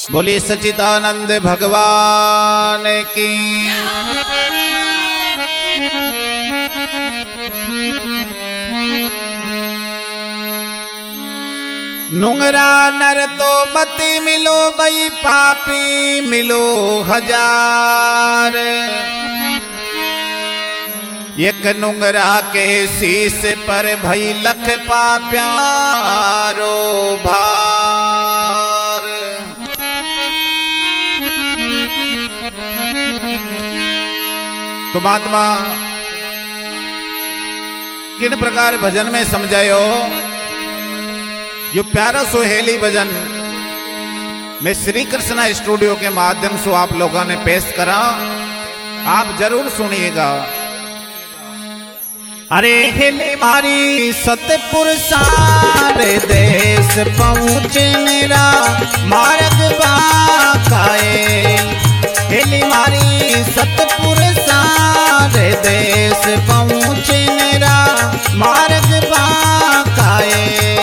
बोली सच्चिदानंद भगवान की। नुंगरा नर तो मत मिलो बई पापी मिलो हजार। एक नुंगरा के शीश पर भई लख पाप्यारो भार। तो महात्मा किन प्रकार भजन में समझायो। यो प्यारा सुहेली भजन मैं श्री कृष्णा स्टूडियो के माध्यम से आप लोगों ने पेश करा, आप जरूर सुनिएगा। अरे हेले मारी सतपुर सारे देश पहुँचे मेरा मार्ग बाकाए। हेले मारी सतपुर सारे देश पहुँचे मेरा मार्ग बाकाए।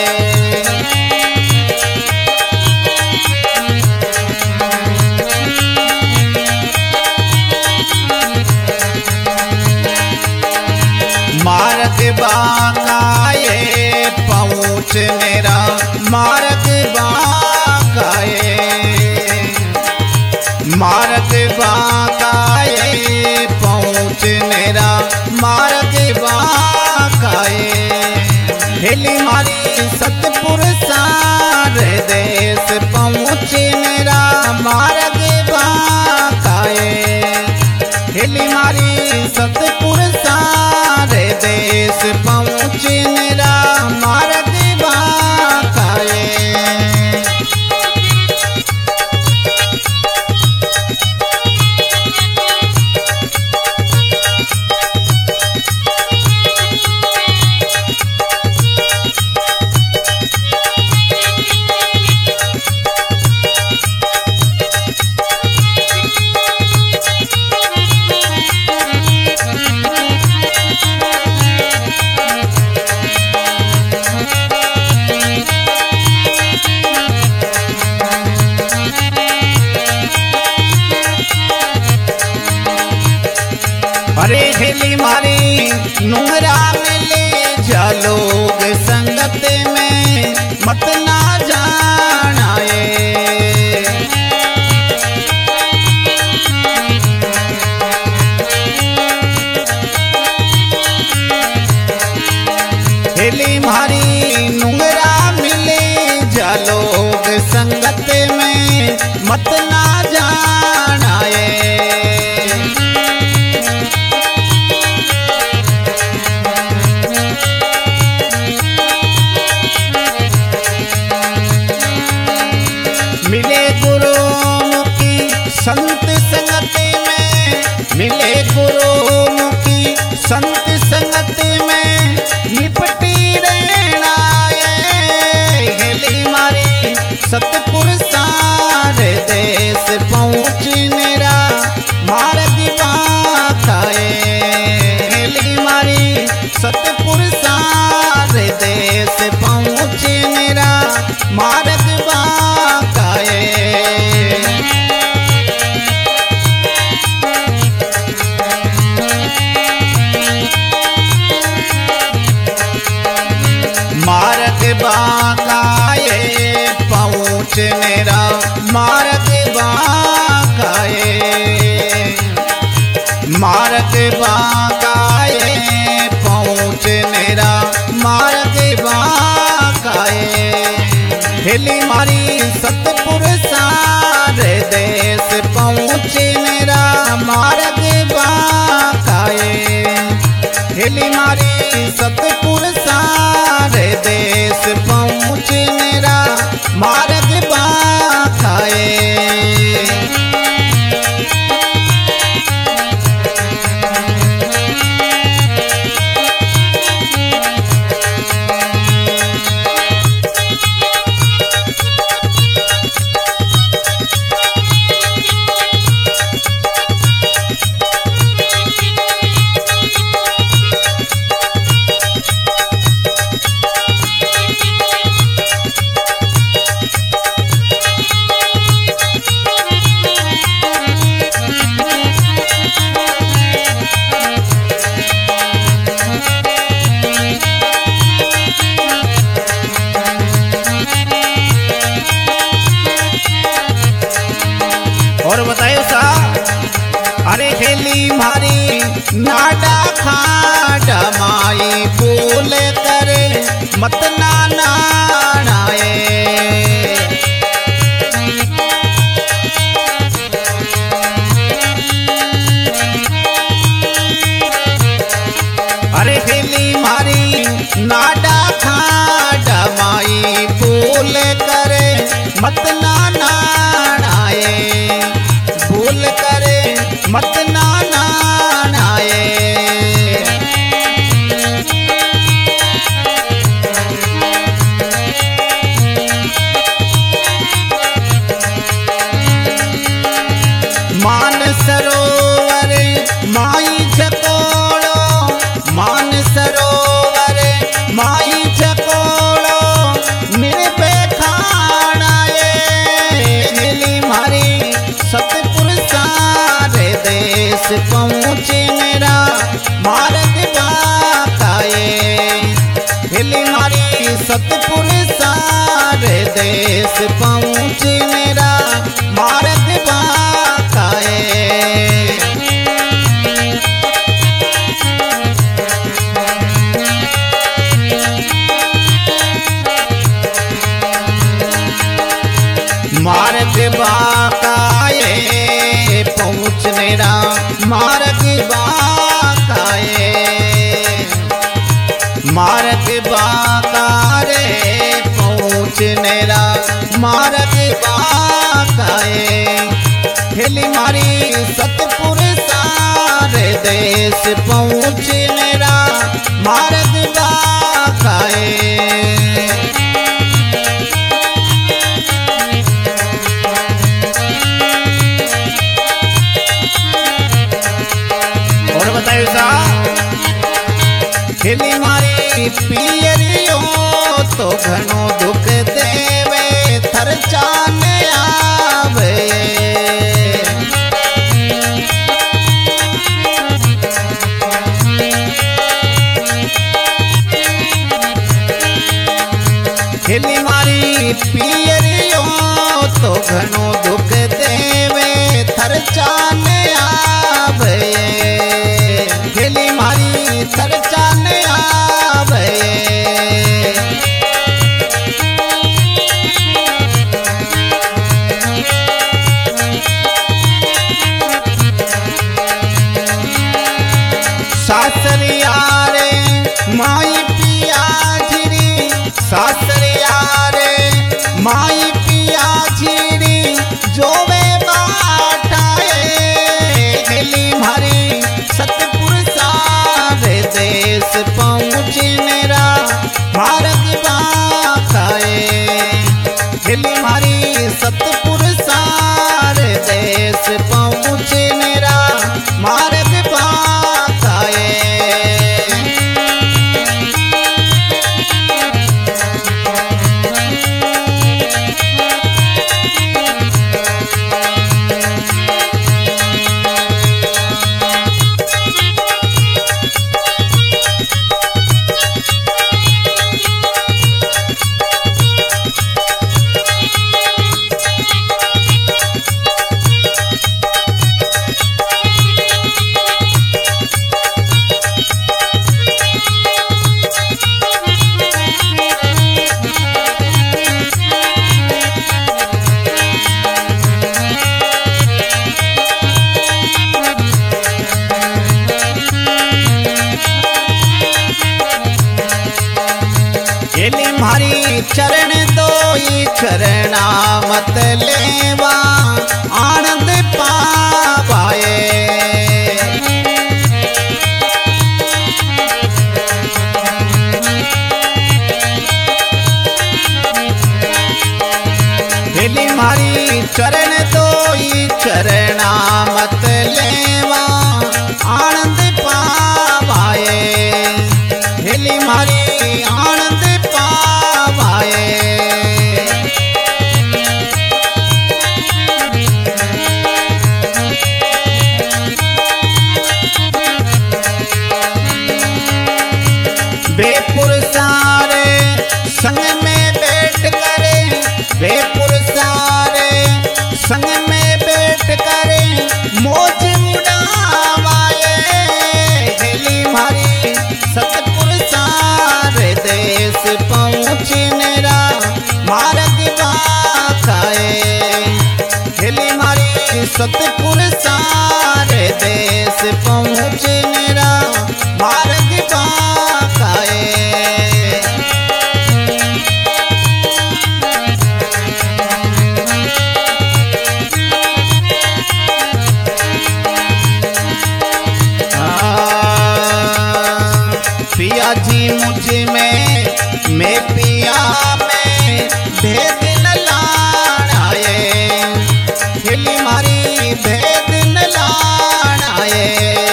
मार्ग बाकाए पहुँच मेरा मार्ग बाकाए। मार्ग बाकाए पहुँच मेरा मार्ग बाकाए। हेली मारी सतपुर सारे देश पहुँच मेरा मार्ग बाकाए। हेली मारी सतपुर सारे देश पहुँच मेरा मार्ग बाकाए। अरे हेली मारी नुंगरा मिले जा लोग संगत में मत ना जानाए। हेली मारी नुंगरा मिले जा लोग संगत में मत ना जानाए। मिले गुरुमुखी संत संगत में, मिले गुरुमुखी संत संगत में निपटी रहना ये। हेली मारी सतपुर सारे देश पहुँच मेरा मार्ग बाकाए। हेली मारी सतपुर सारे देश पहुँच मेरा मार्ग बाकाए। मार्ग बाकाए पहुँच मेरा मार्ग बाकाए। मार्ग बाकाए पहुँच मेरा मार्ग बाकाए। हेली मारी सतपुर सारे देश पहुँच मेरा मार्ग बाकाए। हेली मारी सतपुर सारे देश पहुँच मेरा मार्ग बाकाए। नाडा खाड़ा माई भूल करे मत नानाए। अरे हेली मारी नाडा खाड़ा माई भूल करे मत नानाए, भूल करे मत नानाए। मान सरोवर माई झकोड़ो, मान सरोवर माई झकोड़ो निर्भय खाड़ाए। हेली मारी सतपुर सारे देश पहुँचे मेरा मार्ग बाकाए। हेली मारी सतपुर सारे देश पहुँचे मेरा मार्ग बाकाए। मार्ग बाकाए पहुँचने रा मार्ग बाकाए। मार्ग बाकारे पहुँचने रा मार्ग बाकाए। हेली मारी सतपुर सारे देश पहुँचने रा मार्ग बाकाए। और बताइए हेली मारी पियरियो तो घणो दुख देवे थर चाने आवे। हेली मारी पियरियो तो घणो दुख देवे थर चाने आवे। हेली मारी थर चाने आवे। सासरिया रे माई पिया झिरी, सासरिया रे माई पिया झिरी जोवे बाटाए। हेली मारी सतपुर सारे देश पहुँचने रा मार्ग बाकाए। हेली मारी सतपुर सारे देश पहुँचने रा मार्ग बाकाए। हेली मारी चरण दोई चरणा मत लेवा आनंद पावाए। हेली मारी चरण दोई चरणा मत लेवा आनंद पावाए। हेली मारी आनंद पावाए। बेपुर सारे संग में बैठ करे, बेपुर सारे संग में बैठ करे मौज उड़ावाए। सतपुर सारे देश पहुँचने रा मार्ग बाकाए। पिया जी मुझ में मैं पिया में भेद न लाड़ाए। हिली मारी भेद न लाड़ाए।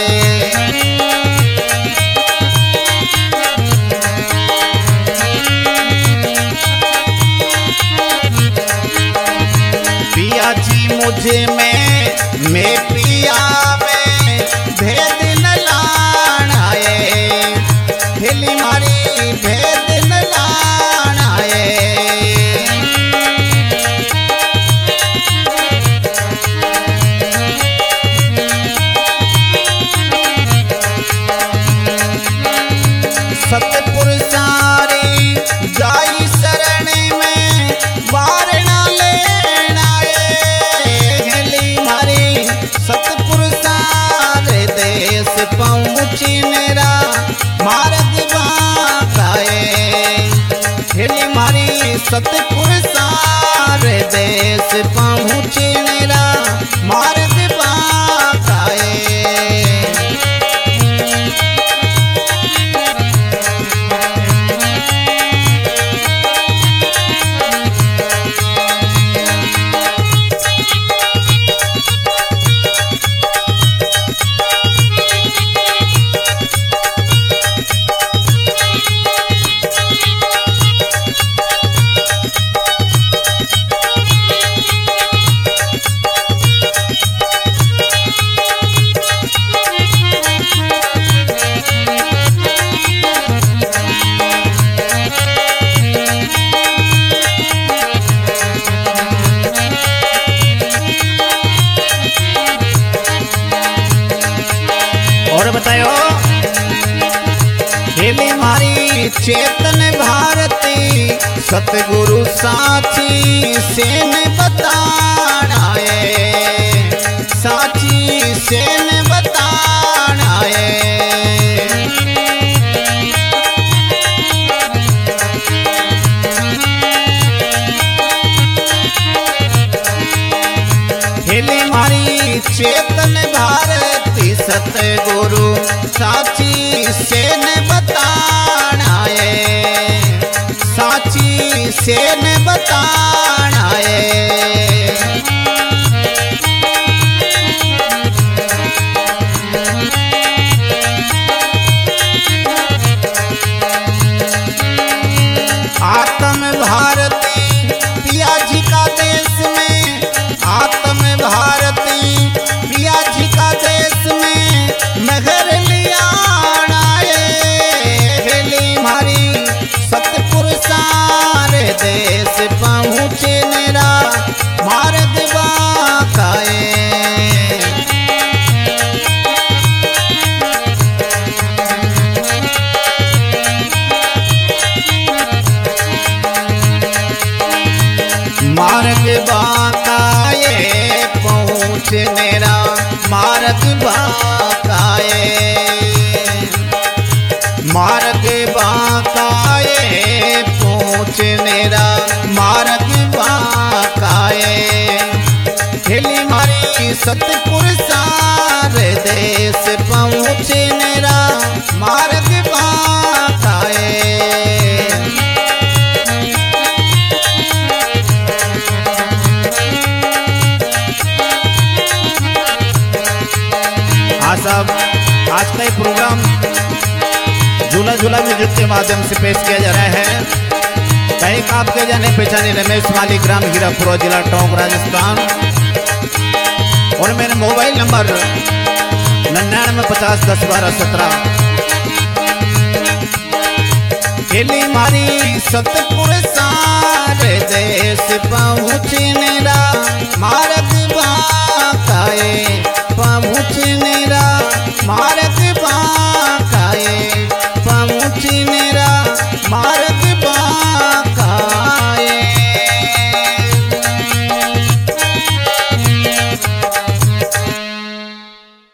पिया जी मुझे में मैं पिया में भेद न लाड़ाए। हिली मारी भेद न लाड़ाए। सतपुर सारी जाई शरण में वारणा लेना हिली मारी सतपुर सारे देश पहुँचने रा मार्ग बाकाए। हिली मारी सतपुर सारे देश पहुँचने रा मार्ग बाकाए। और बतायो हिली मारी चेतन भारती सतगुरु साची सेन बताड़ाए। साची सेन बताड़ाए। हिली मारी चेतन भारती सतगुरु साची सेन बताड़ाए। साची सेन बताड़ाए। आत्म भारती पिया जी का देश में आत्म भारती पिया जी का देश में नगर लिया हिली मारी सतपुर सारे देश पहुँचने रा मार्ग बाकाए। मार्ग बाकाए पहुँचने रा मार्ग बाकाए। मार्ग बाकाए पहुँचने रा मार्ग बाकाए। हिली मारी सतपुर सारे देश पहुँचने रा मार्ग बाकाए। सब आज का ये प्रोग्राम झूला झूला म्यूजिक के माध्यम से पेश किया जा रहा है। कहीं आपके जाने पहचाने रमेश माली, ग्राम हीरापुरा, जिला टोंक, राजस्थान। और मेरा मोबाइल नंबर 9950101217। हिली मारी सतपुर सारे देश पहुँचने रा मार्ग